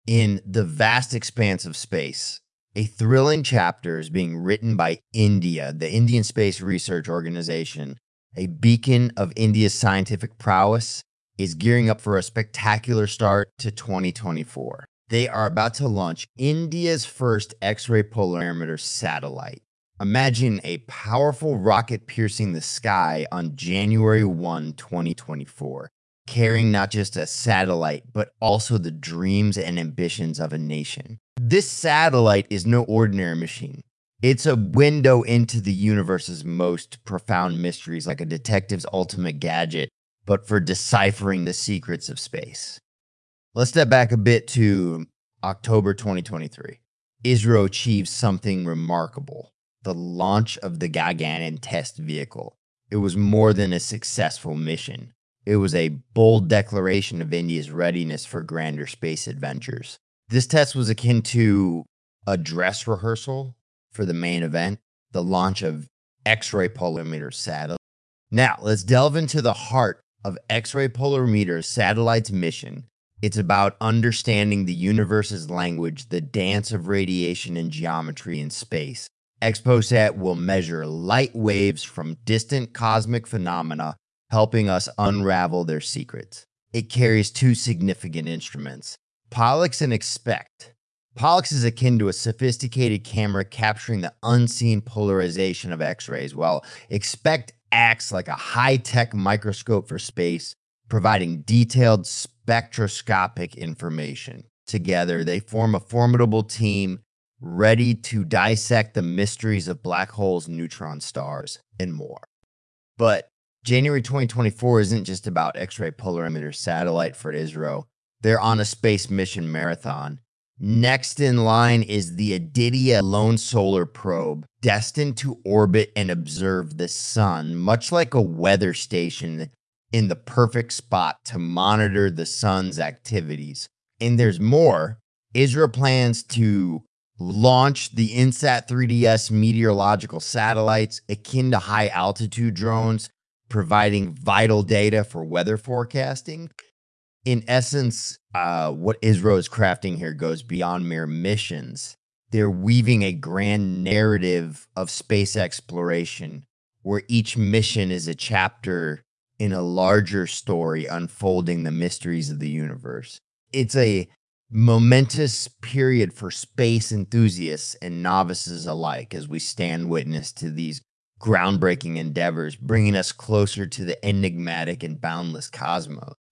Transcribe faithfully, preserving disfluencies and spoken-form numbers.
In the vast expanse of space, a thrilling chapter is being written by India, the Indian Space Research Organization, a beacon of India's scientific prowess, is gearing up for a spectacular start to twenty twenty-four. They are about to launch India's first X-ray polarimeter satellite. Imagine a powerful rocket piercing the sky on January first, twenty twenty-four, carrying not just a satellite, but also the dreams and ambitions of a nation. This satellite is no ordinary machine. It's a window into the universe's most profound mysteries, like a detective's ultimate gadget, but for deciphering the secrets of space. Let's step back a bit to October twenty twenty-three. ISRO achieved something remarkable: the launch of the Gaganyaan test vehicle. It was more than a successful mission. It was a bold declaration of India's readiness for grander space adventures. This test was akin to a dress rehearsal for the main event, the launch of X-ray polarimeter satellite. Now, let's delve into the heart of X-ray polarimeter satellite's mission. It's about understanding the universe's language, the dance of radiation and geometry in space. XPOSat will measure light waves from distant cosmic phenomena, helping us unravel their secrets. It carries two significant instruments, Pollux and Expect. Pollux is akin to a sophisticated camera capturing the unseen polarization of X-rays, while Expect acts like a high-tech microscope for space, providing detailed spectroscopic information. Together, they form a formidable team ready to dissect the mysteries of black holes, neutron stars, and more. But January twenty twenty-four isn't just about X-ray polarimeter satellite for ISRO. They're on a space mission marathon. Next in line is the Aditya Lone Solar Probe, destined to orbit and observe the sun, much like a weather station in the perfect spot to monitor the sun's activities. And there's more. ISRO plans to launch the INSAT three D S meteorological satellites akin to high-altitude drones, providing vital data for weather forecasting. In essence, uh, what ISRO is crafting here goes beyond mere missions. They're weaving a grand narrative of space exploration, where each mission is a chapter in a larger story unfolding the mysteries of the universe. It's a momentous period for space enthusiasts and novices alike as we stand witness to these groundbreaking endeavors, bringing us closer to the enigmatic and boundless cosmos.